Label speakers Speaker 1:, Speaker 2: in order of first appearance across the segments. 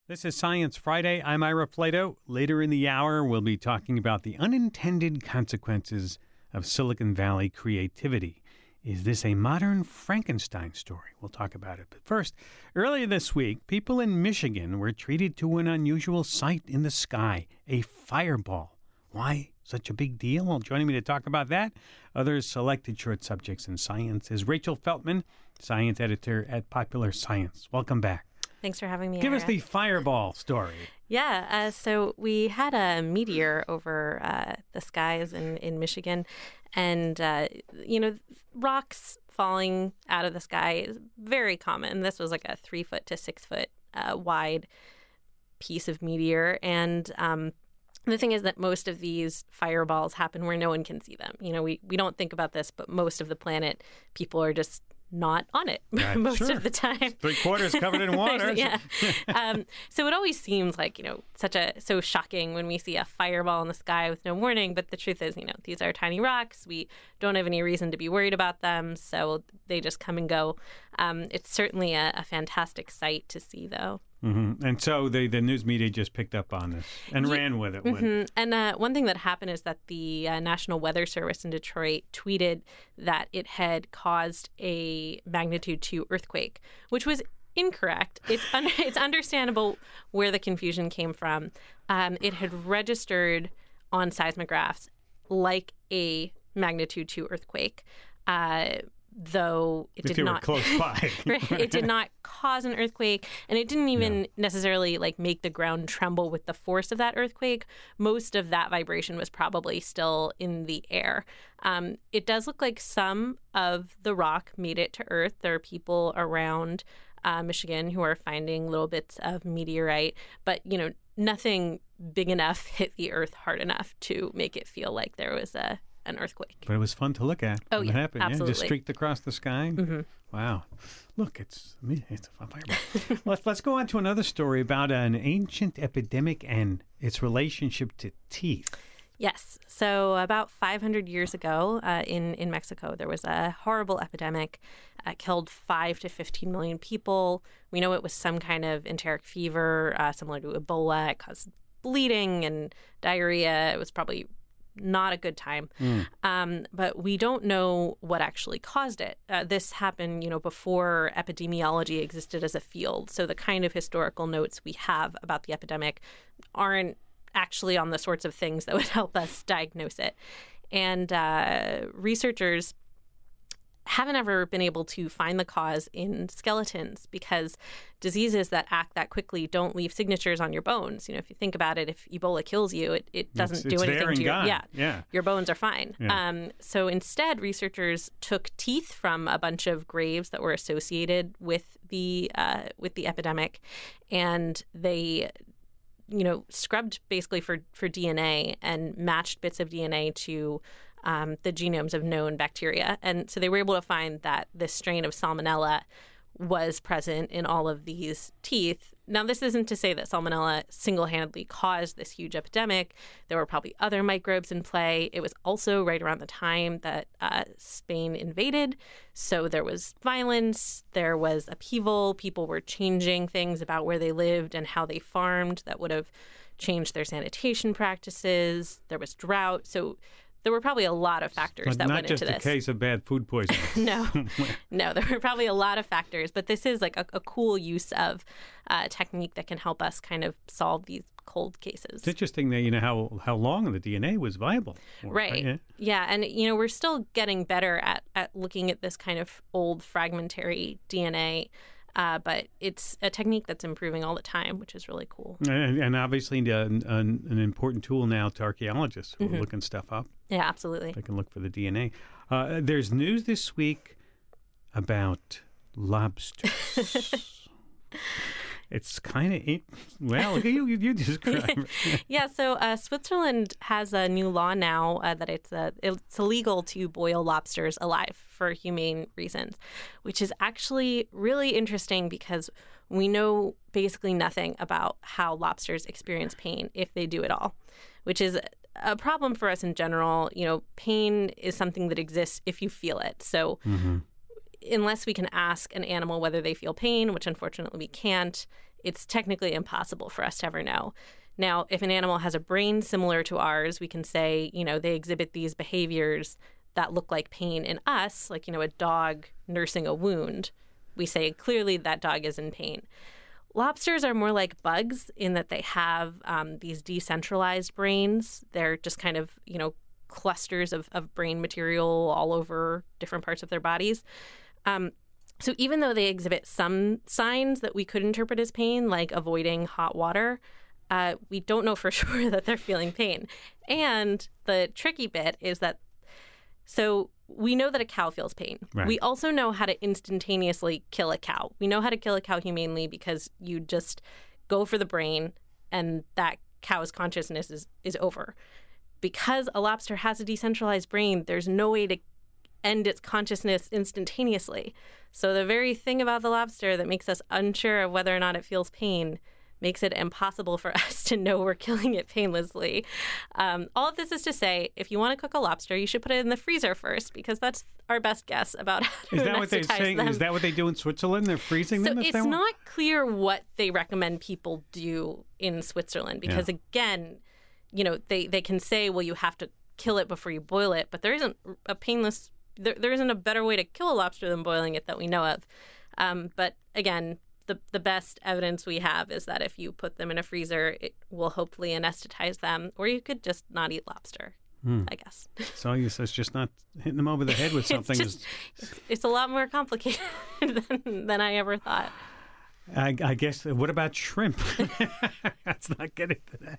Speaker 1: This is Science Friday. I'm Ira Flato. Later in the hour, we'll be talking about the unintended consequences of Silicon Valley creativity. Is this a modern Frankenstein story? We'll talk about it. But first, earlier this week, people in Michigan were treated to an unusual sight in the sky, a fireball. Why such a big deal? Well, joining me to talk about that, other selected short subjects in science, is Rachel Feltman, science editor at Popular Science. Welcome back.
Speaker 2: Thanks for having me.
Speaker 1: Give us the fireball story.
Speaker 2: Yeah, so we had a meteor over the skies in Michigan, and, rocks falling out of the sky is very common. This was like a 3 foot to 6 foot wide piece of meteor, and the thing is that most of these fireballs happen where no one can see them. You know, we don't think about this, but most of the planet, people are just not on it most of the time.
Speaker 1: 3/4 covered in water.
Speaker 2: Yeah. So it always seems like, so shocking when we see a fireball in the sky with no warning. But the truth is, these are tiny rocks. We don't have any reason to be worried about them. So they just come and go. It's certainly a fantastic sight to see, though.
Speaker 1: Mm-hmm. And so the news media just picked up on this and ran with it.
Speaker 2: Mm-hmm. And one thing that happened is that the National Weather Service in Detroit tweeted that it had caused a magnitude 2 earthquake, which was incorrect. It's understandable where the confusion came from. It had registered on seismographs like a magnitude 2 earthquake. Though it did not
Speaker 1: close by.
Speaker 2: It did not cause an earthquake, and it didn't even necessarily make the ground tremble with the force of that earthquake. Most of that vibration was probably still in the air. It does look like some of the rock made it to Earth. There are people around Michigan who are finding little bits of meteorite, but nothing big enough hit the Earth hard enough to make it feel like there was an earthquake.
Speaker 1: But it was fun to look at.
Speaker 2: Oh, yeah,
Speaker 1: happened.
Speaker 2: absolutely.
Speaker 1: Yeah, just streaked across the sky.
Speaker 2: Mm-hmm.
Speaker 1: Wow. Look, it's a fun fireball. Let's go on to another story about an ancient epidemic and its relationship to teeth.
Speaker 2: Yes. So about 500 years ago in Mexico, there was a horrible epidemic. Killed 5 to 15 million people. We know it was some kind of enteric fever, similar to Ebola. It caused bleeding and diarrhea. It was probably not a good time. But we don't know what actually caused it. This happened, before epidemiology existed as a field. So the kind of historical notes we have about the epidemic aren't actually on the sorts of things that would help us diagnose it. And researchers haven't ever been able to find the cause in skeletons because diseases that act that quickly don't leave signatures on your bones. If you think about it, if Ebola kills you, it doesn't do anything to you. Your bones are fine. Yeah. So instead, researchers took teeth from a bunch of graves that were associated with the epidemic, and they scrubbed basically for DNA and matched bits of DNA to the genomes of known bacteria. And so they were able to find that this strain of Salmonella was present in all of these teeth. Now, this isn't to say that Salmonella single-handedly caused this huge epidemic. There were probably other microbes in play. It was also right around the time that Spain invaded. So there was violence, there was upheaval. People were changing things about where they lived and how they farmed that would have changed their sanitation practices. There was drought. So there were probably a lot of factors that went into this.
Speaker 1: Not just a case of bad food poisoning.
Speaker 2: No, there were probably a lot of factors. But this is like a cool use of technique that can help us kind of solve these cold cases.
Speaker 1: It's interesting that how long the DNA was viable.
Speaker 2: Right. Yeah. And we're still getting better at looking at this kind of old fragmentary DNA. But it's a technique that's improving all the time, which is really cool.
Speaker 1: And obviously an important tool now to archaeologists who are looking stuff up.
Speaker 2: Yeah, absolutely.
Speaker 1: They can look for the DNA. There's news this week about lobsters. It's kind of, well, you describe it.
Speaker 2: Yeah, so Switzerland has a new law now that it's illegal to boil lobsters alive for humane reasons, which is actually really interesting because we know basically nothing about how lobsters experience pain, if they do at all, which is a problem for us in general. Pain is something that exists if you feel it. So unless we can ask an animal whether they feel pain, which unfortunately we can't, it's technically impossible for us to ever know. Now, if an animal has a brain similar to ours, we can say, they exhibit these behaviors that look like pain in us, like, a dog nursing a wound. We say clearly that dog is in pain. Lobsters are more like bugs in that they have these decentralized brains. They're just kind of, clusters of brain material all over different parts of their bodies. So even though they exhibit some signs that we could interpret as pain, like avoiding hot water, we don't know for sure that they're feeling pain. And the tricky bit is that, so we know that a cow feels pain.
Speaker 1: Right.
Speaker 2: We also know how to instantaneously kill a cow. We know how to kill a cow humanely because you just go for the brain and that cow's consciousness is over. Because a lobster has a decentralized brain, there's no way to end its consciousness instantaneously. So the very thing about the lobster that makes us unsure of whether or not it feels pain makes it impossible for us to know we're killing it painlessly. All of this is to say, if you want to cook a lobster, you should put it in the freezer first, because that's our best guess about how to
Speaker 1: Is that what they're saying?
Speaker 2: them.
Speaker 1: Is that what they do in Switzerland? They're freezing them?
Speaker 2: So it's not clear what they recommend people do in Switzerland, because again, they can say, well, you have to kill it before you boil it, but there isn't a painless, there isn't a better way to kill a lobster than boiling it that we know of. But again, the best evidence we have is that if you put them in a freezer, it will hopefully anesthetize them, or you could just not eat lobster, I guess.
Speaker 1: So you says just not hitting them over the head with something.
Speaker 2: It's a lot more complicated than I ever thought.
Speaker 1: I guess, what about shrimp? Let's not get into that.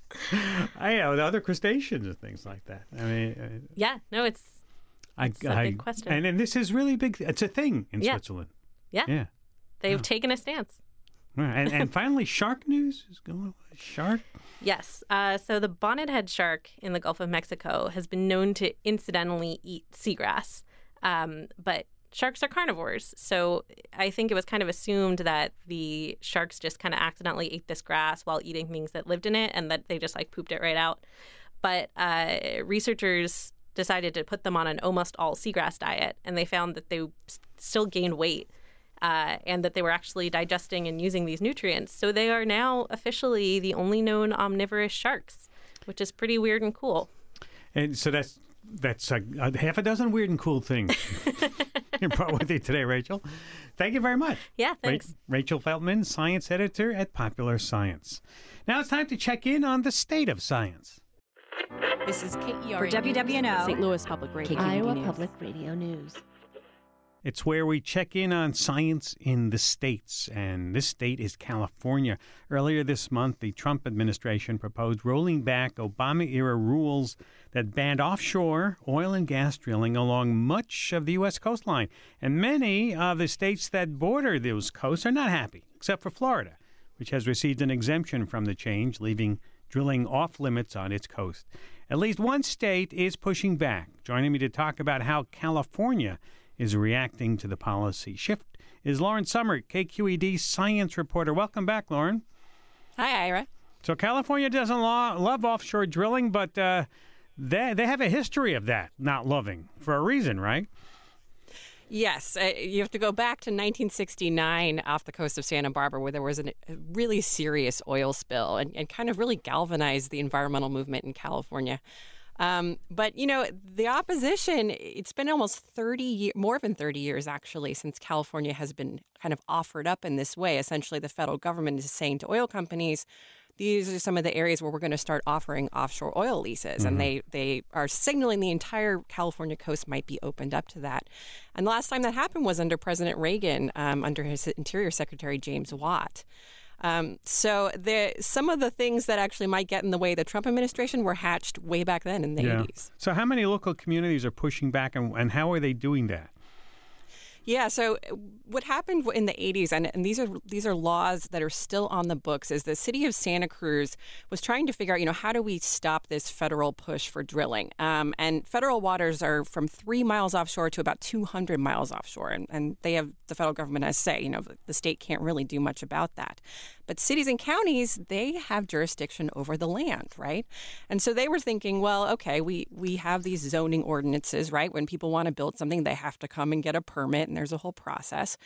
Speaker 1: Other crustaceans and things like that. I mean,
Speaker 2: it's a big question.
Speaker 1: And this is really big. It's a thing in Switzerland.
Speaker 2: Yeah. They've taken a stance.
Speaker 1: Right. And finally, shark news is going. Shark?
Speaker 2: Yes. So the bonnethead shark in the Gulf of Mexico has been known to incidentally eat seagrass. But sharks are carnivores. So I think it was kind of assumed that the sharks just kind of accidentally ate this grass while eating things that lived in it, and that they just pooped it right out. But researchers decided to put them on an almost all seagrass diet, and they found that they still gained weight. And that they were actually digesting and using these nutrients. So they are now officially the only known omnivorous sharks, which is pretty weird and cool.
Speaker 1: And so that's like half a dozen weird and cool things you brought with you today, Rachel. Thank you very much.
Speaker 2: Yeah, thanks.
Speaker 1: Rachel Feltman, science editor at Popular Science. Now it's time to check in on the state of science.
Speaker 3: This is KERA
Speaker 4: for WWNO,
Speaker 3: St. Louis Public Radio,
Speaker 4: Iowa Public Radio News.
Speaker 1: It's where we check in on science in the states, and this state is California. Earlier this month, the Trump administration proposed rolling back Obama-era rules that banned offshore oil and gas drilling along much of the U.S. coastline. And many of the states that border those coasts are not happy, except for Florida, which has received an exemption from the change, leaving drilling off limits on its coast. At least one state is pushing back. Joining me to talk about how California is reacting to the policy shift is Lauren Sommer, KQED science reporter. Welcome back, Lauren.
Speaker 3: Hi, Ira.
Speaker 1: So California doesn't love offshore drilling, but they have a history of that not loving for a reason, right?
Speaker 3: Yes. You have to go back to 1969 off the coast of Santa Barbara, where there was a really serious oil spill and kind of really galvanized the environmental movement in California. But, the opposition, it's been almost more than 30 years, actually, since California has been kind of offered up in this way. Essentially, the federal government is saying to oil companies, these are some of the areas where we're going to start offering offshore oil leases. Mm-hmm. And they are signaling the entire California coast might be opened up to that. And the last time that happened was under President Reagan, under his Interior Secretary, James Watt. So some of the things that actually might get in the way of the Trump administration were hatched way back then in the 80s.
Speaker 1: So how many local communities are pushing back, and how are they doing that?
Speaker 3: Yeah, so what happened in the 80s, and these are laws that are still on the books, is the city of Santa Cruz was trying to figure out, how do we stop this federal push for drilling? And federal waters are from 3 miles offshore to about 200 miles offshore, and the federal government has say, the state can't really do much about that. But cities and counties, they have jurisdiction over the land, right? And so they were thinking, well, okay, we have these zoning ordinances, right? When people want to build something, they have to come and get a permit, and there's a whole process.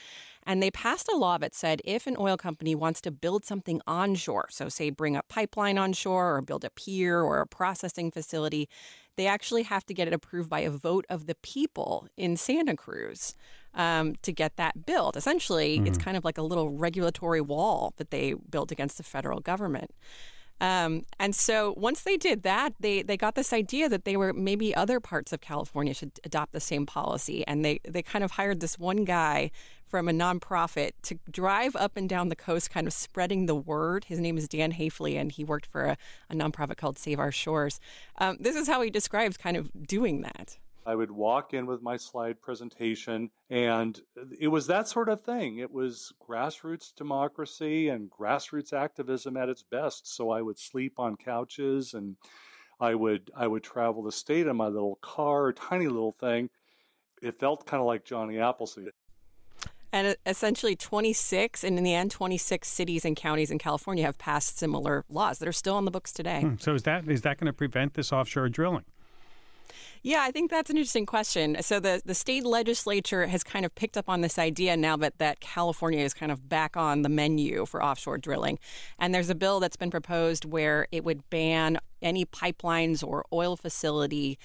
Speaker 3: And they passed a law that said if an oil company wants to build something onshore, so say bring a pipeline onshore or build a pier or a processing facility, they actually have to get it approved by a vote of the people in Santa Cruz to get that built. Essentially, it's kind of like a little regulatory wall that they built against the federal government. And so once they did that, they got this idea that maybe other parts of California should adopt the same policy. And they kind of hired this one guy from a nonprofit to drive up and down the coast, kind of spreading the word. His name is Dan Hafley, and he worked for a nonprofit called Save Our Shores. This is how he describes kind of doing that.
Speaker 5: I would walk in with my slide presentation, and it was that sort of thing. It was grassroots democracy and grassroots activism at its best. So I would sleep on couches, and I would travel the state in my little car, tiny little thing. It felt kind of like Johnny Appleseed.
Speaker 3: And essentially 26 cities and counties in California have passed similar laws that are still on the books today.
Speaker 1: So is that going to prevent this offshore drilling?
Speaker 3: Yeah, I think that's an interesting question. So the state legislature has kind of picked up on this idea now that California is kind of back on the menu for offshore drilling. And there's a bill that's been proposed where it would ban any pipelines or oil facilities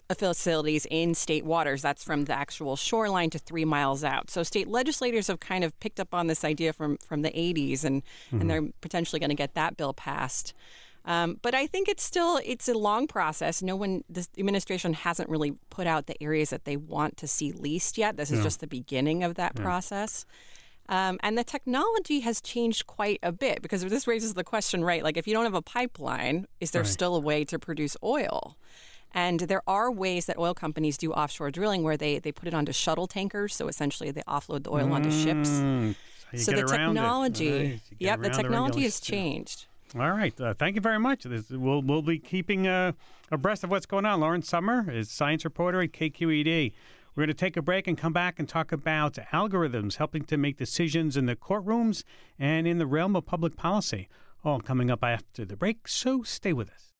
Speaker 3: in state waters. That's from the actual shoreline to 3 miles out. So state legislators have kind of picked up on this idea from the 80s, and they're potentially going to get that bill passed. But I think it's a long process. The administration hasn't really put out the areas that they want to see leased yet. This is just the beginning of that process. And the technology has changed quite a bit, because this raises the question, right? Like, if you don't have a pipeline, is there still a way to produce oil? And there are ways that oil companies do offshore drilling where they put it onto shuttle tankers. So essentially they offload the oil onto ships. So the technology, the technology has changed.
Speaker 1: All right. Thank you very much. We'll be keeping abreast of what's going on. Lauren Sommer is science reporter at KQED. We're going to take a break and come back and talk about algorithms helping to make decisions in the courtrooms and in the realm of public policy. All coming up after the break, so stay with us.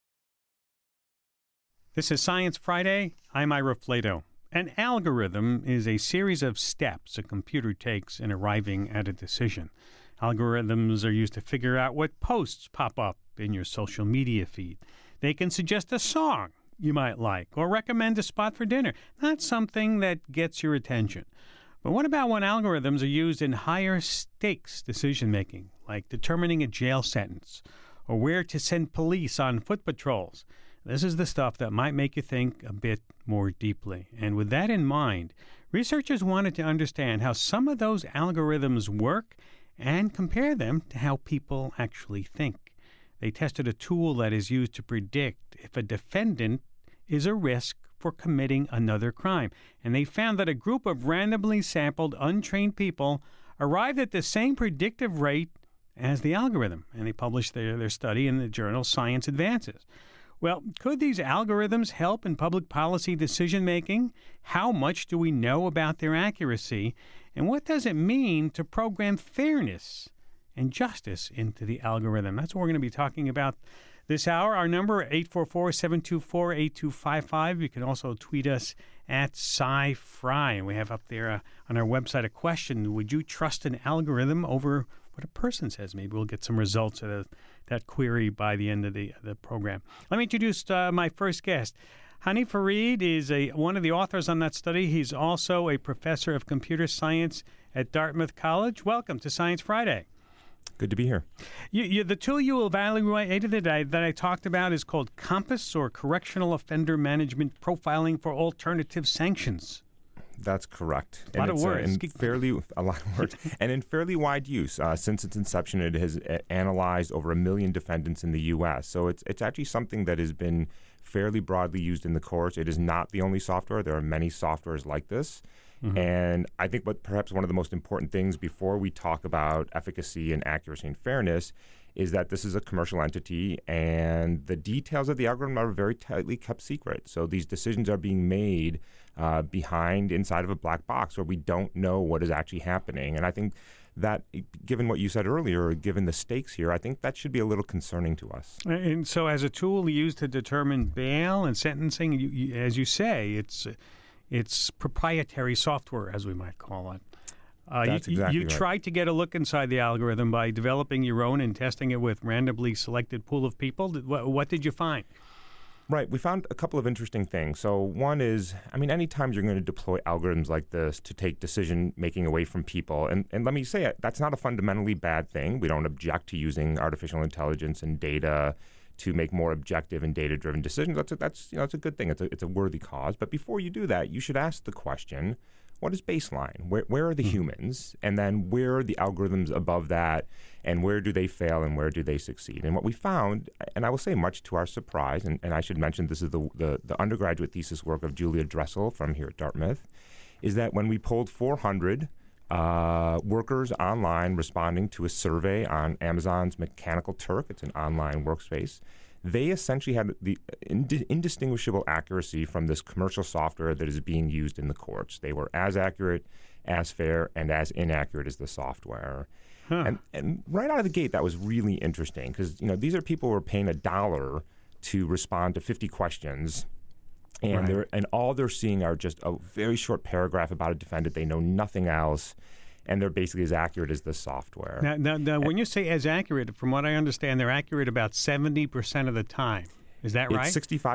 Speaker 1: This is Science Friday. I'm Ira Flato. An algorithm is a series of steps a computer takes in arriving at a decision. Algorithms are used to figure out what posts pop up in your social media feed. They can suggest a song you might like or recommend a spot for dinner, not something that gets your attention. But what about when algorithms are used in higher stakes decision-making, like determining a jail sentence or where to send police on foot patrols? This is the stuff that might make you think a bit more deeply. And with that in mind, researchers wanted to understand how some of those algorithms work and compare them to how people actually think. They tested a tool that is used to predict if a defendant is a risk for committing another crime. And they found that a group of randomly sampled, untrained people arrived at the same predictive rate as the algorithm. And they published their study in the journal Science Advances. Well, could these algorithms help in public policy decision-making? How much do we know about their accuracy? And what does it mean to program fairness and justice into the algorithm? That's what we're going to be talking about this hour. Our number, 844-724-8255. You can also tweet us at SciFri. And we have up there on our website a question: would you trust an algorithm over what a person says? Maybe we'll get some results of that query by the end of the program. Let me introduce my first guest. Hani Farid is one of the authors on that study. He's also a professor of computer science at Dartmouth College. Welcome to Science Friday.
Speaker 6: Good to be here.
Speaker 1: The tool you evaluated that I talked about is called COMPAS, or Correctional Offender Management Profiling for Alternative Sanctions.
Speaker 6: That's correct.
Speaker 1: A lot of words.
Speaker 6: A lot of words. And in fairly wide use. Since its inception, it has analyzed over 1 million defendants in the U.S. So it's actually something that has been fairly broadly used in the courts. It is not the only software. There are many softwares like this. Mm-hmm. And I think perhaps one of the most important things before we talk about efficacy and accuracy and fairness is that this is a commercial entity, and the details of the algorithm are very tightly kept secret. So these decisions are being made inside of a black box where we don't know what is actually happening. And I think that, given what you said earlier, given the stakes here, I think that should be a little concerning to us.
Speaker 1: And so as a tool used to determine bail and sentencing, as you say, it's proprietary software, as we might call it.
Speaker 6: That's exactly
Speaker 1: you
Speaker 6: right.
Speaker 1: tried to get a look inside the algorithm by developing your own and testing it with randomly selected pool of people. What did you find?
Speaker 6: Right. We found a couple of interesting things. So one is, anytime you're going to deploy algorithms like this to take decision making away from people, and let me say, that's not a fundamentally bad thing. We don't object to using artificial intelligence and data to make more objective and data-driven decisions. That's a good thing. It's a worthy cause. But before you do that, you should ask the question, what is baseline? Where are the humans? And then where are the algorithms above that? And where do they fail and where do they succeed? And what we found, and I will say much to our surprise, and I should mention this is the undergraduate thesis work of Julia Dressel from here at Dartmouth, is that when we polled 400 workers online responding to a survey on Amazon's Mechanical Turk, it's an online workspace, they essentially had the indistinguishable accuracy from this commercial software that is being used in the courts. They were as accurate, as fair, and as inaccurate as the software. Huh. And right out of the gate, that was really interesting because these are people who are paying $1 to respond to 50 questions, and
Speaker 1: Right.
Speaker 6: and all they're seeing are just a very short paragraph about a defendant. They know nothing else. And they're basically as accurate as the software.
Speaker 1: Now, when you say as accurate, from what I understand, they're accurate about 70% of the time. Is that right?
Speaker 6: It's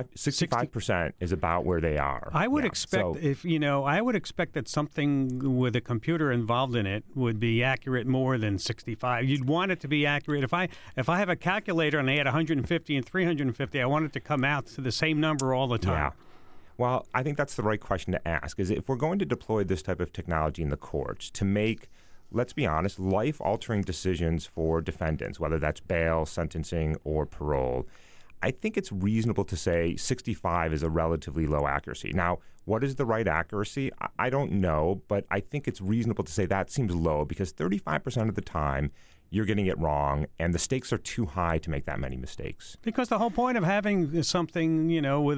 Speaker 6: 65% is about where they are.
Speaker 1: I would
Speaker 6: Yeah.
Speaker 1: expect
Speaker 6: So-
Speaker 1: I would expect that something with a computer involved in it would be accurate more than 65. You'd want it to be accurate. If I have a calculator and I had 150 and 350, I want it to come out to the same number all the time.
Speaker 6: Yeah. Well, I think that's the right question to ask, is if we're going to deploy this type of technology in the courts to make, let's be honest, life-altering decisions for defendants, whether that's bail, sentencing, or parole, I think it's reasonable to say 65 is a relatively low accuracy. Now, what is the right accuracy? I don't know, but I think it's reasonable to say that seems low because 35% of the time you're getting it wrong, and the stakes are too high to make that many mistakes.
Speaker 1: Because the whole point of having something,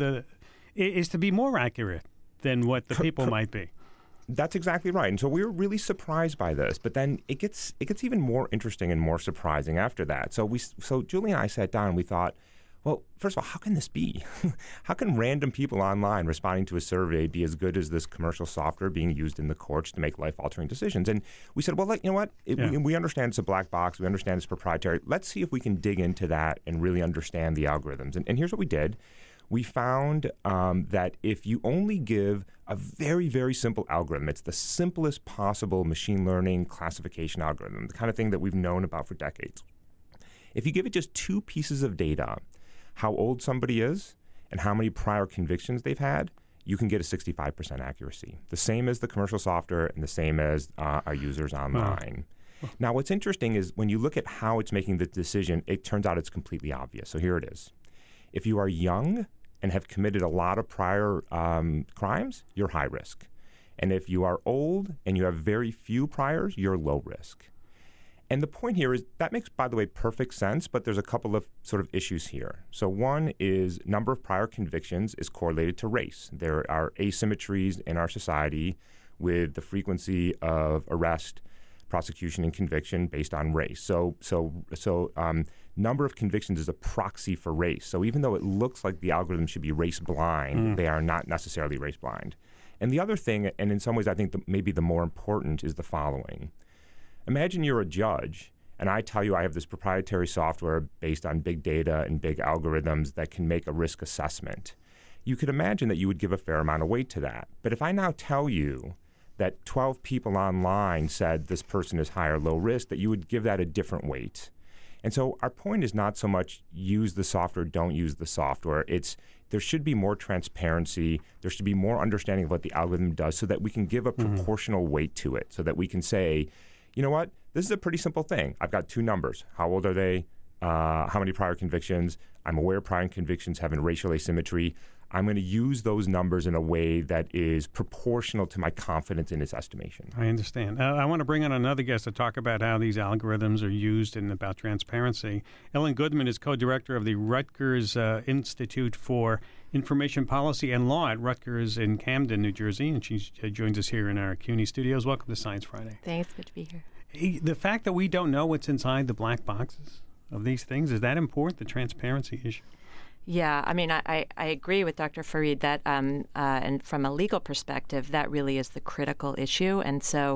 Speaker 1: is to be more accurate than what the people might be.
Speaker 6: That's exactly right. And so we were really surprised by this. But then it gets even more interesting and more surprising after that. So Julie and I sat down and we thought, well, first of all, how can this be? How can random people online responding to a survey be as good as this commercial software being used in the courts to make life-altering decisions? And we said, well, you know what? We understand it's a black box. We understand it's proprietary. Let's see if we can dig into that and really understand the algorithms. And here's what we did. We found that if you only give a very, very simple algorithm, it's the simplest possible machine learning classification algorithm, the kind of thing that we've known about for decades. If you give it just two pieces of data, how old somebody is and how many prior convictions they've had, you can get a 65% accuracy, the same as the commercial software and the same as our users online. Wow. Now, what's interesting is when you look at how it's making the decision, it turns out it's completely obvious. So here it is. If you are young and have committed a lot of prior crimes, you're high risk. And if you are old and you have very few priors, you're low risk. And the point here is that makes, by the way, perfect sense, but there's a couple of sort of issues here. So one is number of prior convictions is correlated to race. There are asymmetries in our society with the frequency of arrest, prosecution, and conviction based on race. So number of convictions is a proxy for race. So even though it looks like the algorithm should be race blind, they are not necessarily race blind. And the other thing, and in some ways I think maybe the more important, is the following. Imagine you're a judge, and I tell you I have this proprietary software based on big data and big algorithms that can make a risk assessment. You could imagine that you would give a fair amount of weight to that. But if I now tell you that 12 people online said this person is high or low risk, that you would give that a different weight. And so our point is not so much use the software, don't use the software. It's there should be more transparency. There should be more understanding of what the algorithm does so that we can give a proportional weight to it, so that we can say, you know what, this is a pretty simple thing. I've got two numbers. How old are they? How many prior convictions? I'm aware prior convictions have a racial asymmetry. I'm going to use those numbers in a way that is proportional to my confidence in its estimation.
Speaker 1: I understand. I want to bring on another guest to talk about how these algorithms are used and about transparency. Ellen Goodman is co-director of the Rutgers Institute for Information Policy and Law at Rutgers in Camden, New Jersey, and she joins us here in our CUNY studios. Welcome to Science Friday.
Speaker 2: Thanks. Good to be here.
Speaker 1: The fact that we don't know what's inside the black boxes of these things, is that important, the transparency issue?
Speaker 7: Yeah, I mean, I agree with Dr. Farid that, and from a legal perspective, that really is the critical issue. And so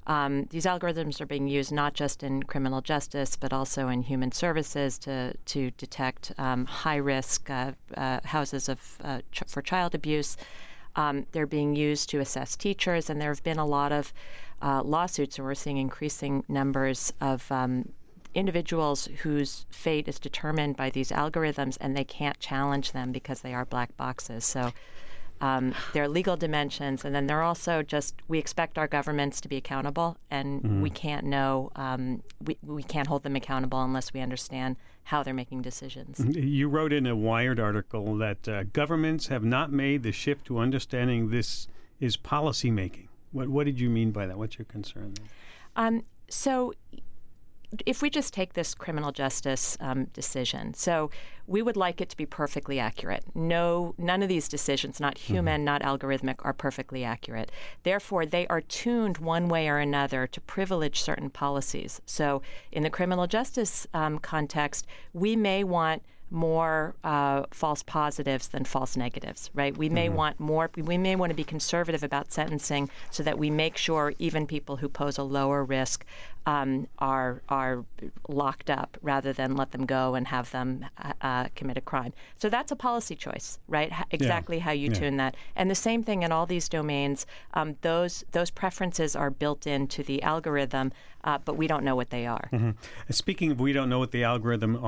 Speaker 7: these algorithms are being used not just in criminal justice, but also in human services to detect high-risk houses for child abuse. They're being used to assess teachers, and there have been a lot of lawsuits, and we're seeing increasing numbers of individuals whose fate is determined by these algorithms, and they can't challenge them because they are black boxes. So there are legal dimensions, and then there are also we expect our governments to be accountable, and we can't know, we can't hold them accountable unless we understand how they're making decisions.
Speaker 1: You wrote in a Wired article that governments have not made the shift to understanding this is policy making. What did you mean by that? What's your concern there?
Speaker 7: So if we just take this criminal justice decision, so we would like it to be perfectly accurate. No, none of these decisions, not human, not algorithmic, are perfectly accurate. Therefore, they are tuned one way or another to privilege certain policies. So in the criminal justice context, we may want more false positives than false negatives, right? We may want more. We may want to be conservative about sentencing so that we make sure even people who pose a lower risk are locked up rather than let them go and have them commit a crime. So that's a policy choice, right? Exactly how you tune that. And the same thing in all these domains. Those preferences are built into the algorithm, but we don't know what they are.
Speaker 1: Speaking of we don't know what the algorithms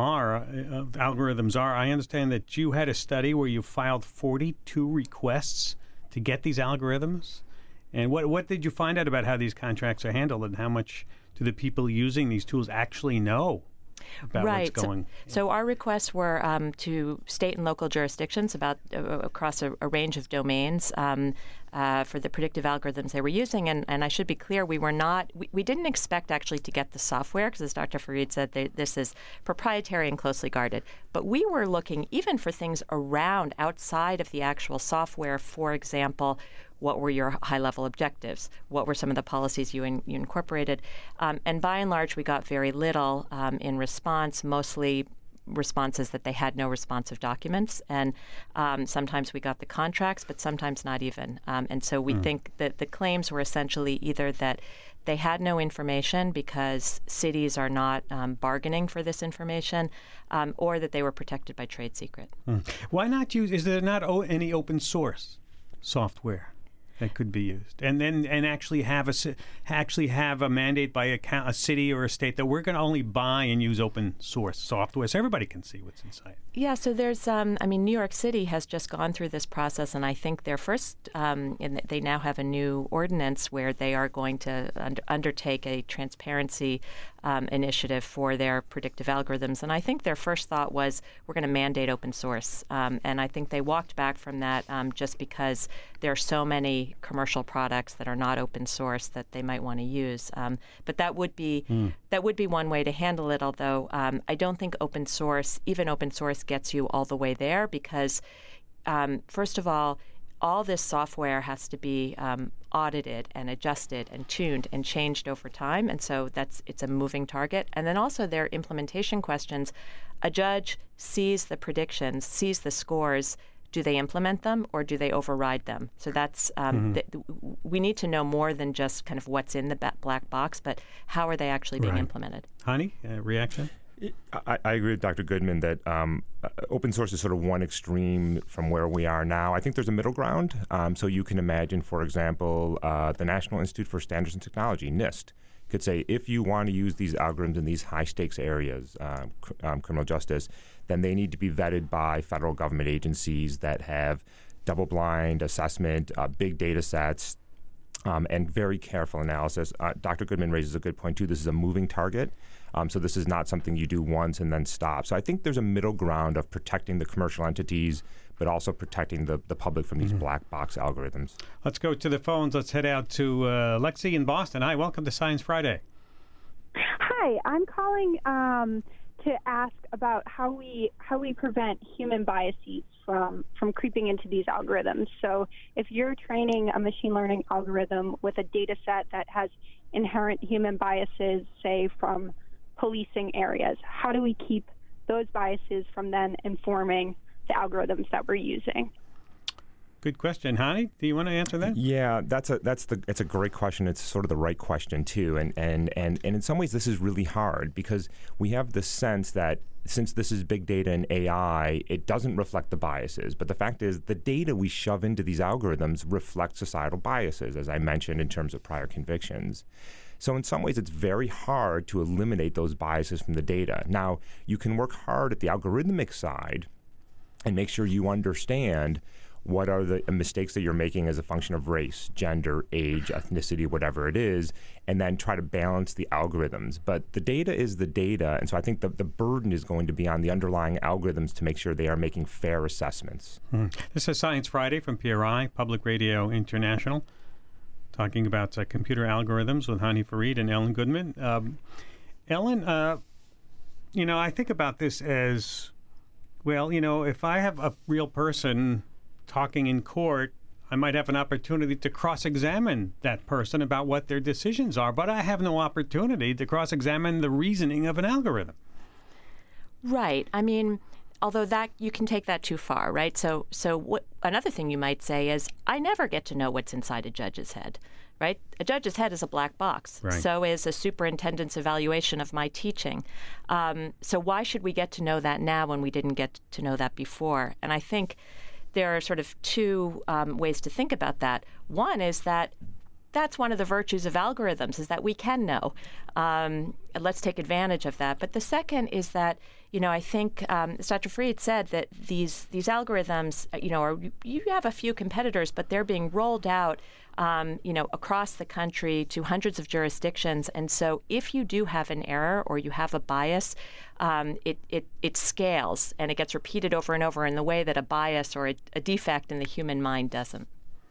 Speaker 1: are, I understand that you had a study where you filed 42 requests to get these algorithms. And what did you find out about how these contracts are handled, and how much do the people using these tools actually know about what's going?
Speaker 7: So our requests were to state and local jurisdictions about across a range of domains for the predictive algorithms they were using. And I should be clear, we didn't expect actually to get the software, because as Dr. Fareed said, this is proprietary and closely guarded. But we were looking even for things outside of the actual software. For example, what were your high-level objectives? What were some of the policies you incorporated? And by and large, we got very little in response, mostly responses that they had no responsive documents. And sometimes we got the contracts, but sometimes not even. And so we think that the claims were essentially either that they had no information because cities are not bargaining for this information, or that they were protected by trade secret.
Speaker 1: Why not use, is there not any open source software that could be used, and actually have a mandate by a city or a state that we're going to only buy and use open source software so everybody can see what's inside?
Speaker 7: Yeah, so there's, New York City has just gone through this process, and I think their first, they now have a new ordinance where they are going to undertake a transparency initiative for their predictive algorithms. And I think their first thought was, we're going to mandate open source. And I think they walked back from that just because there are so many commercial products that are not open source that they might want to use. But that would be one way to handle it, although I don't think even open source gets you all the way there, because first of all this software has to be audited and adjusted and tuned and changed over time, and so it's a moving target. And then also their implementation questions. A judge sees the predictions, sees the scores. Do they implement them or do they override them? So that's we need to know more than just kind of what's in the black box, but how are they actually being implemented?
Speaker 1: Hani, reaction?
Speaker 6: I agree with Dr. Goodman that open source is sort of one extreme from where we are now. I think there's a middle ground. So you can imagine, for example, the National Institute for Standards and Technology, NIST, could say, if you want to use these algorithms in these high-stakes areas, criminal justice, then they need to be vetted by federal government agencies that have double-blind assessment, big data sets, and very careful analysis. Dr. Goodman raises a good point, too. This is a moving target. So this is not something you do once and then stop. So I think there's a middle ground of protecting the commercial entities, but also protecting the public from these black box algorithms.
Speaker 1: Let's go to the phones. Let's head out to Lexi in Boston. Hi, welcome to Science Friday.
Speaker 8: Hi, I'm calling to ask about how we prevent human biases from creeping into these algorithms. So if you're training a machine learning algorithm with a data set that has inherent human biases, say from policing areas, how do we keep those biases from then informing the algorithms that we're using?
Speaker 1: Good question. Hani, do you want to answer that?
Speaker 6: Yeah, it's a great question. It's sort of the right question too. And in some ways this is really hard because we have the sense that since this is big data and AI, it doesn't reflect the biases. But the fact is the data we shove into these algorithms reflect societal biases, as I mentioned, in terms of prior convictions. So in some ways, it's very hard to eliminate those biases from the data. Now, you can work hard at the algorithmic side and make sure you understand what are the mistakes that you're making as a function of race, gender, age, ethnicity, whatever it is, and then try to balance the algorithms. But the data is the data, and so I think the burden is going to be on the underlying algorithms to make sure they are making fair assessments.
Speaker 1: This is Science Friday from PRI, Public Radio International, talking about computer algorithms with Hani Farid and Ellen Goodman. Ellen, I think about this as, well, if I have a real person talking in court, I might have an opportunity to cross-examine that person about what their decisions are, but I have no opportunity to cross-examine the reasoning of an algorithm.
Speaker 7: Right. I mean, although that you can take that too far, right? So what another thing you might say is, I never get to know what's inside a judge's head, right? A judge's head is a black box.
Speaker 1: Right.
Speaker 7: So is a superintendent's evaluation of my teaching. So why should we get to know that now when we didn't get to know that before? And I think there are sort of two ways to think about that. One is that that's one of the virtues of algorithms, is that we can know. Let's take advantage of that. But the second is that, I think, as Dr. Farid said, that these algorithms, you have a few competitors, but they're being rolled out, across the country to hundreds of jurisdictions. And so if you do have an error or you have a bias, it scales and it gets repeated over and over in the way that a bias or a defect in the human mind doesn't.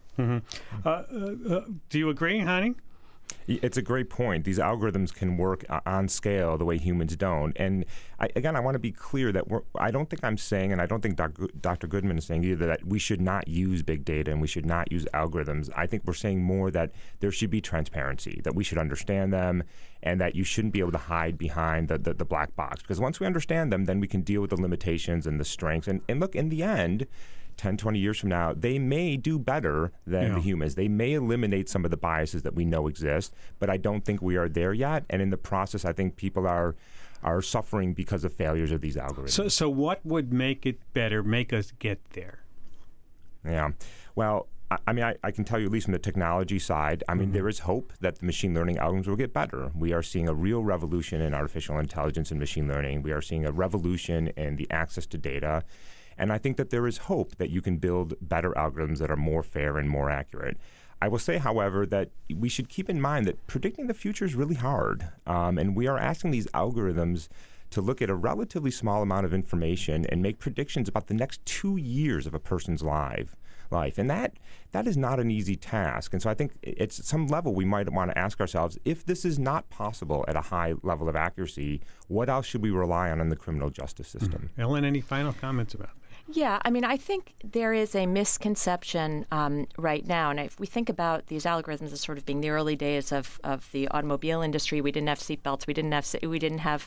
Speaker 1: Mm-hmm. Do you agree, Hani?
Speaker 6: It's a great point. These algorithms can work on scale the way humans don't. And I want to be clear that I don't think I'm saying, and I don't think Dr. Goodman is saying either, that we should not use big data and we should not use algorithms. I think we're saying more that there should be transparency, that we should understand them, and that you shouldn't be able to hide behind the black box. Because once we understand them, then we can deal with the limitations and the strengths. And look, in the end, 10, 20 years from now, they may do better than the humans. They may eliminate some of the biases that we know exist, but I don't think we are there yet. And in the process, I think people are suffering because of failures of these algorithms.
Speaker 1: So what would make it better, make us get there?
Speaker 6: Yeah. Well, I can tell you, at least from the technology side, there is hope that the machine learning algorithms will get better. We are seeing a real revolution in artificial intelligence and machine learning. We are seeing a revolution in the access to data. And I think that there is hope that you can build better algorithms that are more fair and more accurate. I will say, however, that we should keep in mind that predicting the future is really hard. And we are asking these algorithms to look at a relatively small amount of information and make predictions about the next 2 years of a person's life. And that is not an easy task. And so I think at some level we might want to ask ourselves, if this is not possible at a high level of accuracy, what else should we rely on in the criminal justice system?
Speaker 1: Ellen, any final comments about that?
Speaker 7: Yeah, I think there is a misconception right now. And if we think about these algorithms as sort of being the early days of the automobile industry, we didn't have seatbelts, we didn't have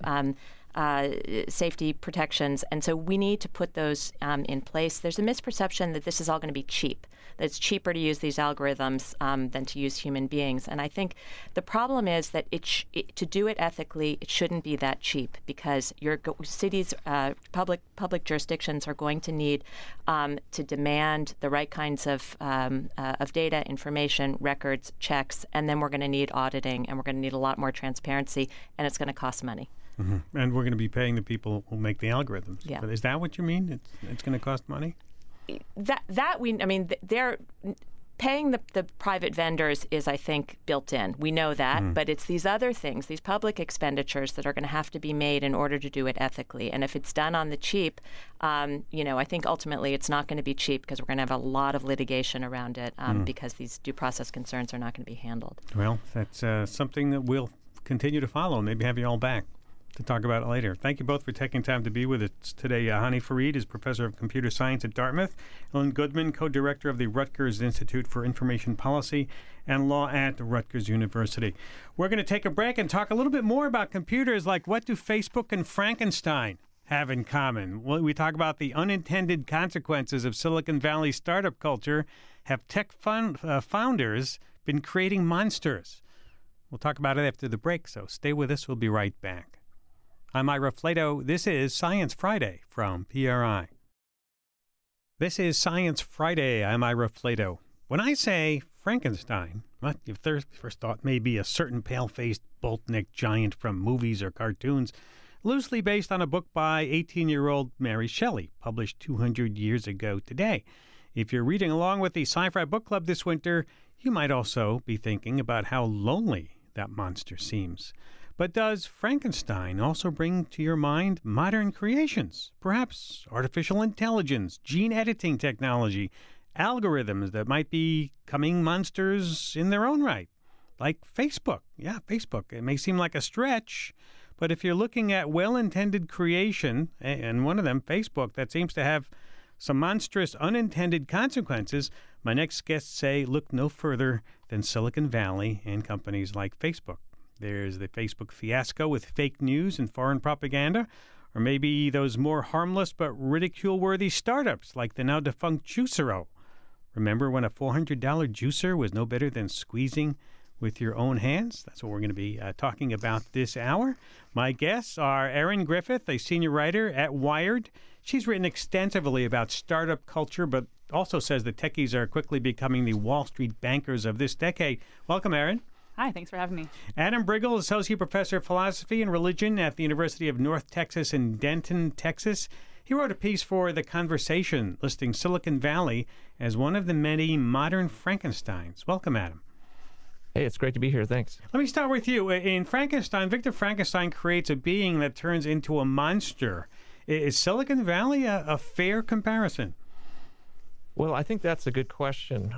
Speaker 7: safety protections. And so we need to put those in place. There's a misperception that this is all going to be cheap, that it's cheaper to use these algorithms than to use human beings. And I think the problem is that to do it ethically, it shouldn't be that cheap, because your cities, public jurisdictions are going to need to demand the right kinds of data, information, records, checks, and then we're going to need auditing, and we're going to need a lot more transparency, and it's going to cost money.
Speaker 1: Mm-hmm. And we're going to be paying the people who make the algorithms.
Speaker 7: Yeah.
Speaker 1: But is that what you mean? It's going to cost money?
Speaker 7: They're paying the private vendors is, I think, built in. We know that, but it's these other things, these public expenditures that are going to have to be made in order to do it ethically. And if it's done on the cheap, I think ultimately it's not going to be cheap, because we're going to have a lot of litigation around it because these due process concerns are not going to be handled.
Speaker 1: Well, that's something that we'll continue to follow, and maybe have you all back to talk about it later. Thank you both for taking time to be with us today. Hani Farid is professor of computer science at Dartmouth. Ellen Goodman, co-director of the Rutgers Institute for Information Policy and Law at Rutgers University. We're going to take a break and talk a little bit more about computers, like what do Facebook and Frankenstein have in common? Well, we talk about the unintended consequences of Silicon Valley startup culture. Have tech founders been creating monsters? We'll talk about it after the break, so stay with us. We'll be right back. I'm Ira Flato. This is Science Friday from PRI. This is Science Friday. I'm Ira Flato. When I say Frankenstein, well, your first thought may be a certain pale-faced, bolt-necked giant from movies or cartoons, loosely based on a book by 18-year-old Mary Shelley, published 200 years ago today. If you're reading along with the Sci-Fi Book Club this winter, you might also be thinking about how lonely that monster seems. But does Frankenstein also bring to your mind modern creations? Perhaps artificial intelligence, gene editing technology, algorithms that might be becoming monsters in their own right, like Facebook. Yeah, Facebook. It may seem like a stretch, but if you're looking at well-intended creation, and one of them, Facebook, that seems to have some monstrous unintended consequences, my next guests say look no further than Silicon Valley and companies like Facebook. There's the Facebook fiasco with fake news and foreign propaganda, or maybe those more harmless but ridicule-worthy startups like the now defunct Juicero. Remember when a $400 juicer was no better than squeezing with your own hands? That's what we're going to be talking about this hour. My guests are Erin Griffith, a senior writer at Wired. She's written extensively about startup culture, but also says the techies are quickly becoming the Wall Street bankers of this decade. Welcome, Erin.
Speaker 9: Hi, thanks for having me.
Speaker 1: Adam Briggle, Associate Professor of Philosophy and Religion at the University of North Texas in Denton, Texas. He wrote a piece for The Conversation listing Silicon Valley as one of the many modern Frankensteins. Welcome, Adam.
Speaker 10: Hey, it's great to be here. Thanks.
Speaker 1: Let me start with you. In Frankenstein, Victor Frankenstein creates a being that turns into a monster. Is Silicon Valley a fair comparison?
Speaker 10: Well, I think that's a good question.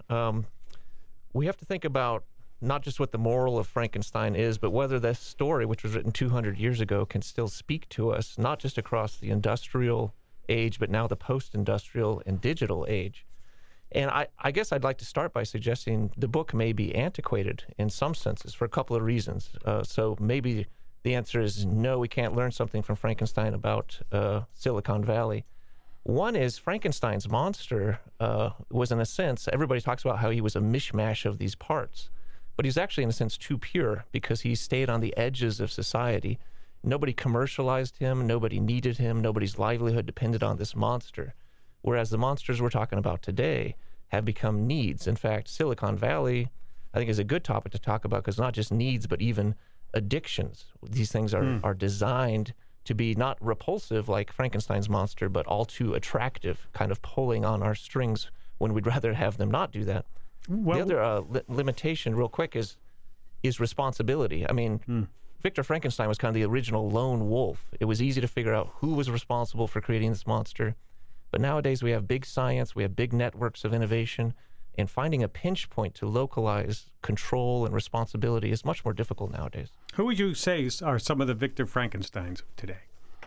Speaker 10: We have to think about not just what the moral of Frankenstein is, but whether this story, which was written 200 years ago, can still speak to us, not just across the industrial age, but now the post-industrial and digital age. And I guess I'd like to start by suggesting the book may be antiquated in some senses for a couple of reasons. So maybe the answer is no, we can't learn something from Frankenstein about Silicon Valley. One is Frankenstein's monster was, in a sense, everybody talks about how he was a mishmash of these parts. But he's actually, in a sense, too pure because he stayed on the edges of society. Nobody commercialized him. Nobody needed him. Nobody's livelihood depended on this monster. Whereas the monsters we're talking about today have become needs. In fact, Silicon Valley, I think, is a good topic to talk about because not just needs, but even addictions. These things are designed to be not repulsive like Frankenstein's monster, but all too attractive, kind of pulling on our strings when we'd rather have them not do that. Well, the other limitation, real quick, is responsibility. I mean, Victor Frankenstein was kind of the original lone wolf. It was easy to figure out who was responsible for creating this monster. But nowadays we have big science, we have big networks of innovation, and finding a pinch point to localize control and responsibility is much more difficult nowadays.
Speaker 1: Who would you say are some of the Victor Frankensteins of today?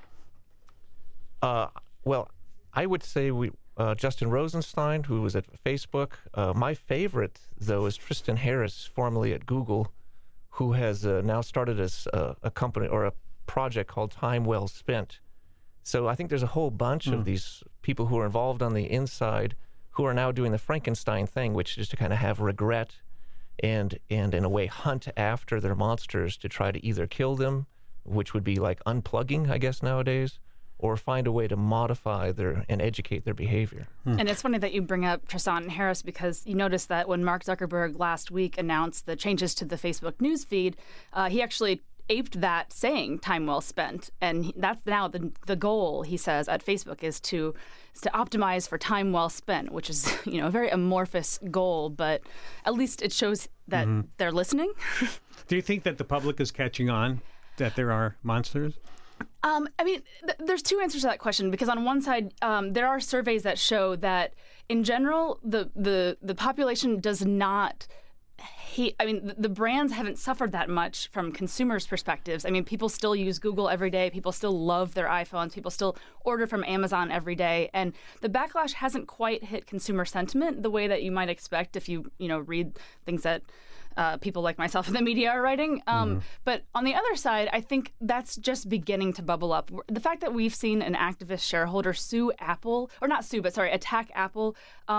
Speaker 10: Well, I would say Justin Rosenstein, who was at Facebook. My favorite, though, is Tristan Harris, formerly at Google, who has now started a company or a project called Time Well Spent. So I think there's a whole bunch of these people who are involved on the inside who are now doing the Frankenstein thing, which is to kind of have regret and in a way hunt after their monsters to try to either kill them, which would be like unplugging, I guess, nowadays, or find a way to modify and educate their behavior.
Speaker 9: And it's funny that you bring up Tristan Harris because you notice that when Mark Zuckerberg last week announced the changes to the Facebook newsfeed, he actually aped that saying "time well spent," and that's now the goal. He says at Facebook is to optimize for time well spent, which is a very amorphous goal, but at least it shows that they're listening.
Speaker 1: Do you think that the public is catching on that there are monsters?
Speaker 9: I mean, there's two answers to that question because on one side, there are surveys that show that in general, the population does not hate. I mean, the brands haven't suffered that much from consumers' perspectives. I mean, people still use Google every day. People still love their iPhones. People still order from Amazon every day. And the backlash hasn't quite hit consumer sentiment the way that you might expect if you read things that people like myself in the media are writing. But on the other side, I think that's just beginning to bubble up. The fact that we've seen an activist shareholder sue Apple, or not sue, but sorry, attack Apple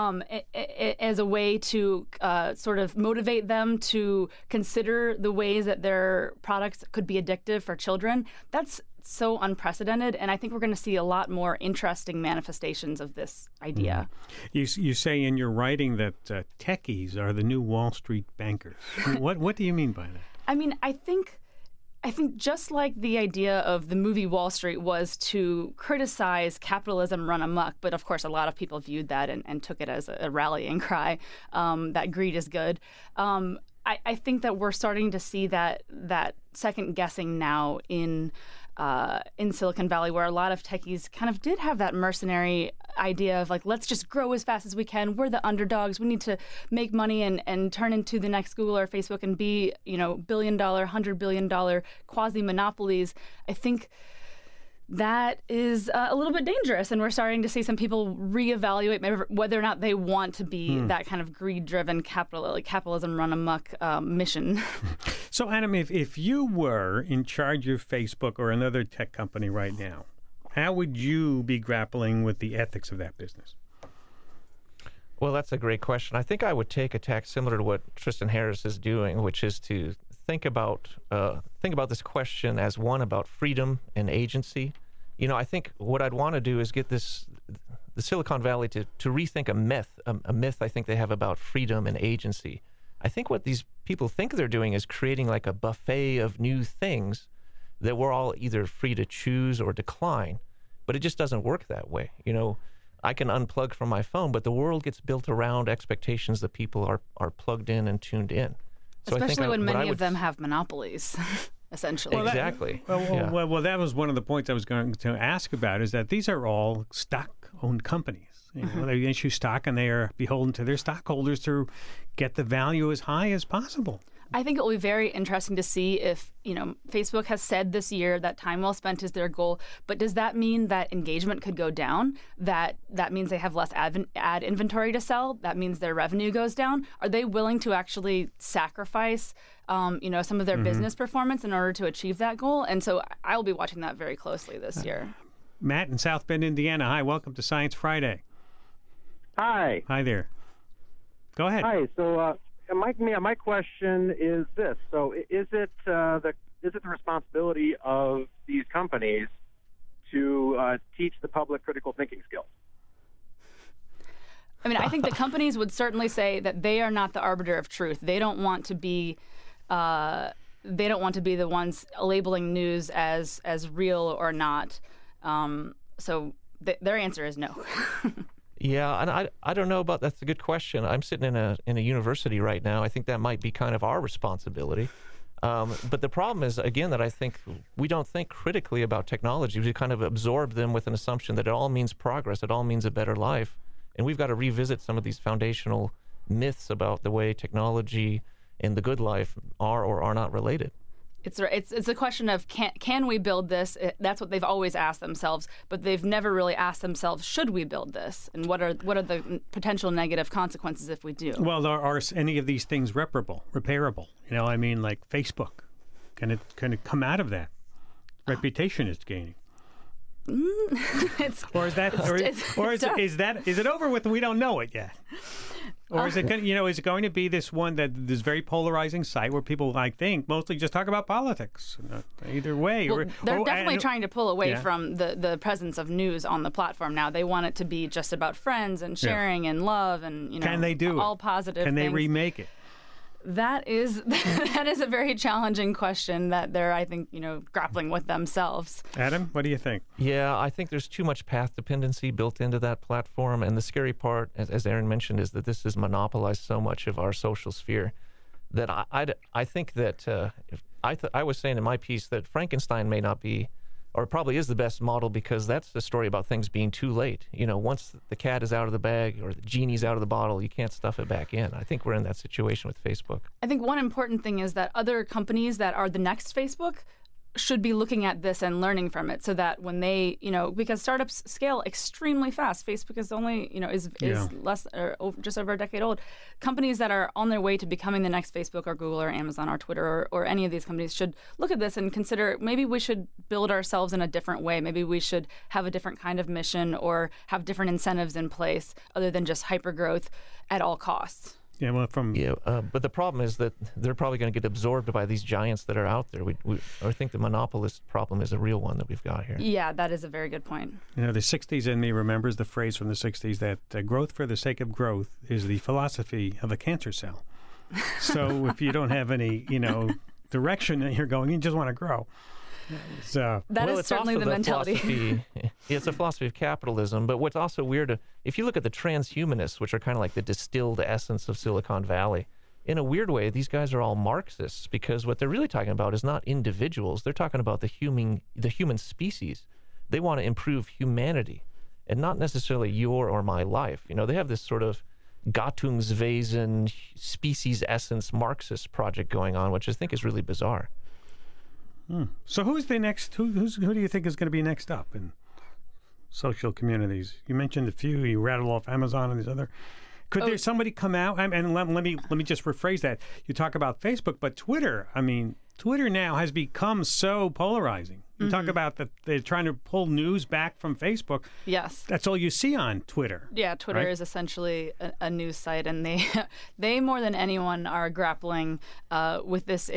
Speaker 9: as a way to sort of motivate them to consider the ways that their products could be addictive for children, that's so unprecedented, and I think we're going to see a lot more interesting manifestations of this idea.
Speaker 1: You say in your writing that techies are the new Wall Street bankers. What do you mean by that?
Speaker 9: I mean, I think just like the idea of the movie Wall Street was to criticize capitalism run amok, but of course a lot of people viewed that and took it as a rallying cry that greed is good. I think that we're starting to see that second guessing now in Silicon Valley, where a lot of techies kind of did have that mercenary idea of like, let's just grow as fast as we can. We're the underdogs. We need to make money and turn into the next Google or Facebook and be, $1 billion, $100 billion quasi-monopolies. I think that is a little bit dangerous, and we're starting to see some people reevaluate whether or not they want to be that kind of greed-driven capitalism run amok mission.
Speaker 1: So, Adam, if you were in charge of Facebook or another tech company right now, how would you be grappling with the ethics of that business?
Speaker 10: Well, that's a great question. I think I would take a tack similar to what Tristan Harris is doing, which is to think about this question as one about freedom and agency. I think what I'd want to do is get the Silicon Valley to rethink a myth I think they have about freedom and agency. I think what these people think they're doing is creating like a buffet of new things that we're all either free to choose or decline, but it just doesn't work that way. I can unplug from my phone, but the world gets built around expectations that people are plugged in and tuned in. So
Speaker 9: especially when many of them have monopolies, essentially.
Speaker 10: Well, exactly.
Speaker 1: Well, that was one of the points I was going to ask about, is that these are all stock-owned companies. They issue stock, and they are beholden to their stockholders to get the value as high as possible.
Speaker 9: I think it will be very interesting to see if, Facebook has said this year that time well spent is their goal, but does that mean that engagement could go down? That means they have less ad inventory to sell? That means their revenue goes down? Are they willing to actually sacrifice, some of their business performance in order to achieve that goal? And so I'll be watching that very closely this year.
Speaker 1: Matt in South Bend, Indiana. Hi, welcome to Science Friday.
Speaker 11: Hi.
Speaker 1: Hi there. Go ahead.
Speaker 11: Hi. So, my question is this: so, is it the responsibility of these companies to teach the public critical thinking skills?
Speaker 9: I mean, I think the companies would certainly say that they are not the arbiter of truth. They don't want to be. They don't want to be the ones labeling news as real or not. So their answer is no.
Speaker 10: Yeah, and I don't know about, that's a good question. I'm sitting in a university right now. I think that might be kind of our responsibility. But the problem is, again, that I think we don't think critically about technology. We kind of absorb them with an assumption that it all means progress, it all means a better life. And we've got to revisit some of these foundational myths about the way technology and the good life are or are not related.
Speaker 9: It's a question of can we build this? That's what they've always asked themselves, but they've never really asked themselves, should we build this? And what are the potential negative consequences if we do?
Speaker 1: Well, are any of these things reparable? Like Facebook, can it come out of that? Reputation it's gaining. Is it over with and we don't know it yet? Or is it going to be this one that this very polarizing site where people, I think, mostly just talk about politics? Either way.
Speaker 9: Well, they're definitely trying to pull away from the presence of news on the platform now. They want it to be just about friends and sharing and love and
Speaker 1: Can they do
Speaker 9: all positive
Speaker 1: Can
Speaker 9: things.
Speaker 1: They remake it?
Speaker 9: That is a very challenging question that they're, I think, grappling with themselves.
Speaker 1: Adam, what do you think?
Speaker 10: Yeah, I think there's too much path dependency built into that platform. And the scary part, as Aaron mentioned, is that this has monopolized so much of our social sphere that I think that I was saying in my piece that Frankenstein may not be, or probably is the best model, because that's the story about things being too late. Once the cat is out of the bag or the genie's out of the bottle, you can't stuff it back in. I think we're in that situation with Facebook.
Speaker 9: I think one important thing is that other companies that are the next Facebook should be looking at this and learning from it, so that when they, because startups scale extremely fast. Facebook is only, is less or just over a decade old. Companies that are on their way to becoming the next Facebook or Google or Amazon or Twitter or any of these companies should look at this and consider, maybe we should build ourselves in a different way. Maybe we should have a different kind of mission or have different incentives in place other than just hypergrowth at all costs.
Speaker 10: Yeah, well, but the problem is that they're probably going to get absorbed by these giants that are out there. I think the monopolist problem is a real one that we've got here.
Speaker 9: Yeah, that is a very good point.
Speaker 1: The 60s in me remembers the phrase from the 60s that growth for the sake of growth is the philosophy of a cancer cell. So if you don't have any, direction that you're going, you just want to grow. So
Speaker 9: that is certainly the mentality.
Speaker 10: It's a philosophy of capitalism, but what's also weird, if you look at the transhumanists, which are kind of like the distilled essence of Silicon Valley, in a weird way, these guys are all Marxists, because what they're really talking about is not individuals. They're talking about the human species. They want to improve humanity, and not necessarily your or my life. They have this sort of Gattungswesen, species essence Marxist project going on, which I think is really bizarre.
Speaker 1: So who's the next? Who do you think is going to be next up in social communities? You mentioned a few. You rattled off Amazon and these other. Could there somebody come out? And let me just rephrase that. You talk about Facebook, but Twitter. I mean, Twitter now has become so polarizing. You talk about that they're trying to pull news back from Facebook.
Speaker 9: Yes.
Speaker 1: That's all you see on Twitter.
Speaker 9: Yeah, Twitter is essentially a news site, and they more than anyone are grappling with this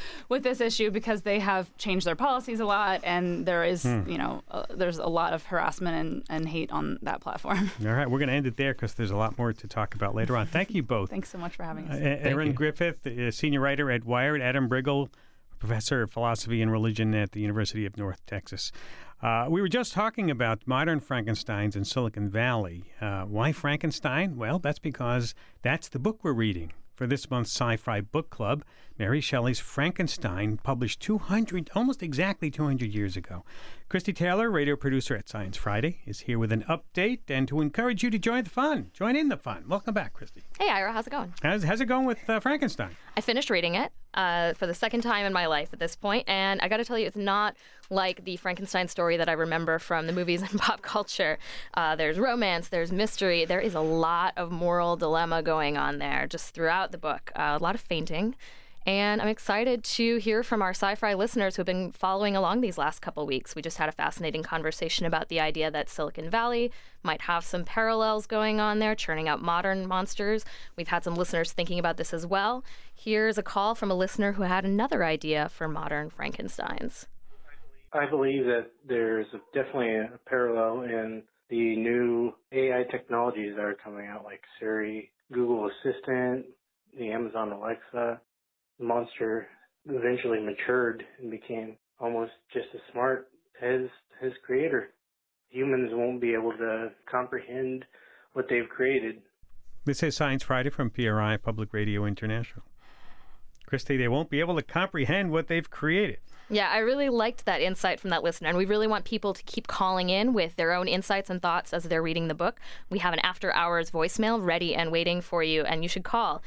Speaker 9: issue, because they have changed their policies a lot, and there is there's a lot of harassment and hate on that platform.
Speaker 1: All right, we're going to end it there because there's a lot more to talk about later on. Thank you both.
Speaker 9: Thanks so much for having us.
Speaker 1: Erin Griffith, senior writer at Wired, Adam Briggle, professor of philosophy and religion at the University of North Texas. We were just talking about modern Frankensteins in Silicon Valley. Why Frankenstein? Well, that's because that's the book we're reading for this month's Sci-Fi Book Club. Mary Shelley's Frankenstein, published almost exactly 200 years ago. Christy Taylor, radio producer at Science Friday, is here with an update and to encourage you to join the fun. Join in the fun. Welcome back, Christy.
Speaker 12: Hey, Ira. How's it going?
Speaker 1: How's it going with Frankenstein?
Speaker 12: I finished reading it for the second time in my life at this point, and I got to tell you, it's not like the Frankenstein story that I remember from the movies and pop culture. There's romance, there's mystery, there is a lot of moral dilemma going on there just throughout the book. A lot of fainting. And I'm excited to hear from our sci-fi listeners who have been following along these last couple weeks. We just had a fascinating conversation about the idea that Silicon Valley might have some parallels going on there, churning out modern monsters. We've had some listeners thinking about this as well. Here's a call from a listener who had another idea for modern Frankensteins.
Speaker 13: I believe that there's definitely a parallel in the new AI technologies that are coming out, like Siri, Google Assistant, the Amazon Alexa. The monster eventually matured and became almost just as smart as his creator. Humans won't be able to comprehend what they've created.
Speaker 1: This is Science Friday from PRI, Public Radio International. Christy, they won't be able to comprehend what they've created.
Speaker 12: Yeah, I really liked that insight from that listener, and we really want people to keep calling in with their own insights and thoughts as they're reading the book. We have an after-hours voicemail ready and waiting for you, and you should call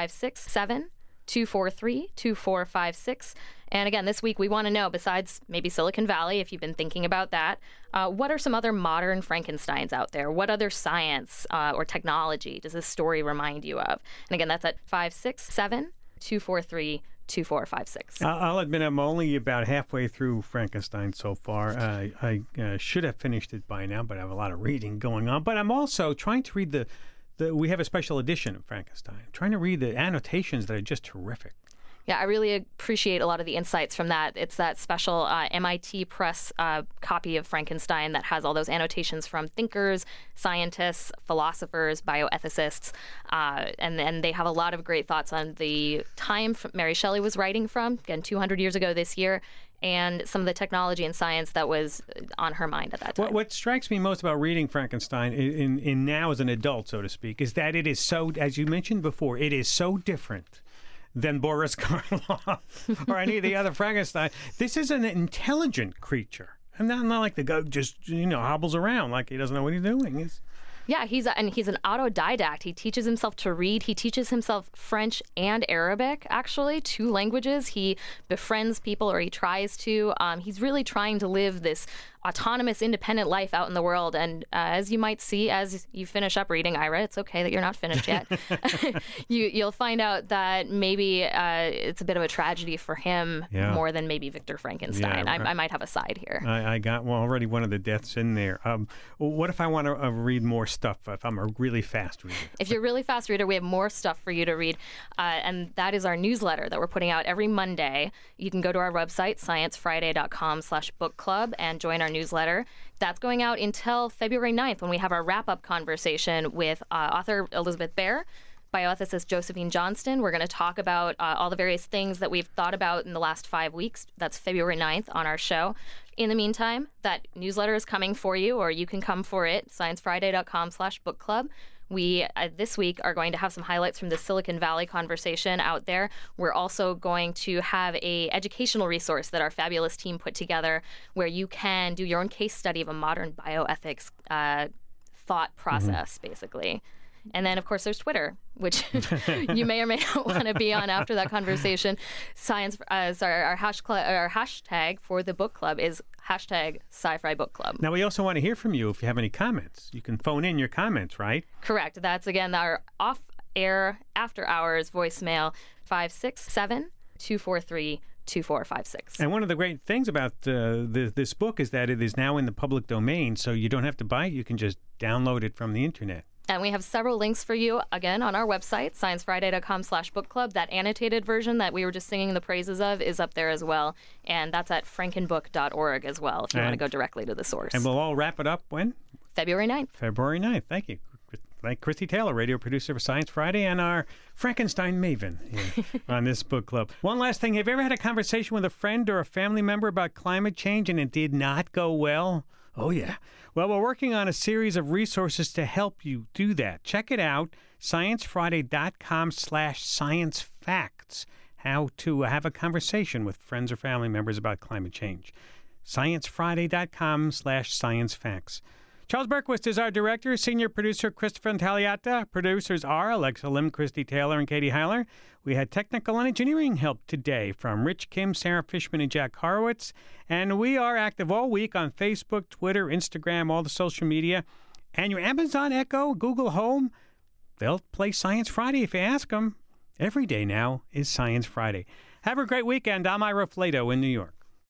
Speaker 12: 567-243-2456. And again, this week we want to know, besides maybe Silicon Valley, if you've been thinking about that, what are some other modern Frankensteins out there? What other science or technology does this story remind you of? And again, that's at 567-243-2456.
Speaker 1: I'll admit I'm only about halfway through Frankenstein so far. I should have finished it by now, but I have a lot of reading going on. But I'm also trying to read we have a special edition of Frankenstein. I'm trying to read the annotations that are just terrific.
Speaker 12: Yeah, I really appreciate a lot of the insights from that. It's that special MIT Press copy of Frankenstein that has all those annotations from thinkers, scientists, philosophers, bioethicists, and then they have a lot of great thoughts on the time Mary Shelley was writing from, again, 200 years ago this year, and some of the technology and science that was on her mind at that time.
Speaker 1: What strikes me most about reading Frankenstein in now as an adult, so to speak, is that it is so, as you mentioned before, it is so different than Boris Karloff or any of the other Frankenstein. This is an intelligent creature. And not like the guy just, hobbles around like he doesn't know what he's doing.
Speaker 12: Yeah, he's an autodidact. He teaches himself to read. He teaches himself French and Arabic, actually, 2 languages. He befriends people, or he tries to. He's really trying to live this autonomous, independent life out in the world. And as you might see, as you finish up reading Ira, it's okay that you're not finished yet. You'll find out that maybe it's a bit of a tragedy for him more than maybe Victor Frankenstein.
Speaker 1: Yeah,
Speaker 12: I might have a side here.
Speaker 1: I got already one of the deaths in there. What if I want to read more stuff, if I'm a really fast reader?
Speaker 12: If you're a really fast reader, we have more stuff for you to read. And that is our newsletter that we're putting out every Monday. You can go to our website, sciencefriday.com/book club, and join our newsletter. That's going out until February 9th when we have our wrap-up conversation with author Elizabeth Bear, bioethicist Josephine Johnston. We're going to talk about all the various things that we've thought about in the last 5 weeks. That's February 9th on our show. In the meantime, that newsletter is coming for you, or you can come for it, sciencefriday.com/book club. We, this week, are going to have some highlights from the Silicon Valley conversation out there. We're also going to have a educational resource that our fabulous team put together where you can do your own case study of a modern bioethics thought process, basically. And then, of course, there's Twitter, which you may or may not want to be on after that conversation. Our hashtag for the book club is #Sci-Fi Book Club.
Speaker 1: Now, we also want to hear from you if you have any comments. You can phone in your comments, right?
Speaker 12: Correct. That's, again, our off-air, after-hours voicemail, 567-243-2456.
Speaker 1: And one of the great things about this book is that it is now in the public domain, so you don't have to buy it. You can just download it from the internet.
Speaker 12: And we have several links for you, again, on our website, sciencefriday.com/book club. That annotated version that we were just singing the praises of is up there as well. And that's at frankenbook.org as well, if you want to go directly to the source.
Speaker 1: And we'll all wrap it up when?
Speaker 12: February 9th.
Speaker 1: February 9th. Thank you. Thank Christy Taylor, radio producer for Science Friday, and our Frankenstein maven here on this book club. One last thing. Have you ever had a conversation with a friend or a family member about climate change and it did not go well? Oh, yeah. Well, we're working on a series of resources to help you do that. Check it out, sciencefriday.com/sciencefacts, how to have a conversation with friends or family members about climate change. sciencefriday.com/sciencefacts. Charles Berquist is our director. Senior producer Christopher Intagliata. Producers are Alexa Lim, Christy Taylor, and Katie Heiler. We had technical and engineering help today from Rich Kim, Sarah Fishman, and Jack Horowitz. And we are active all week on Facebook, Twitter, Instagram, all the social media. And your Amazon Echo, Google Home, they'll play Science Friday if you ask them. Every day now is Science Friday. Have a great weekend. I'm Ira Flato in New York.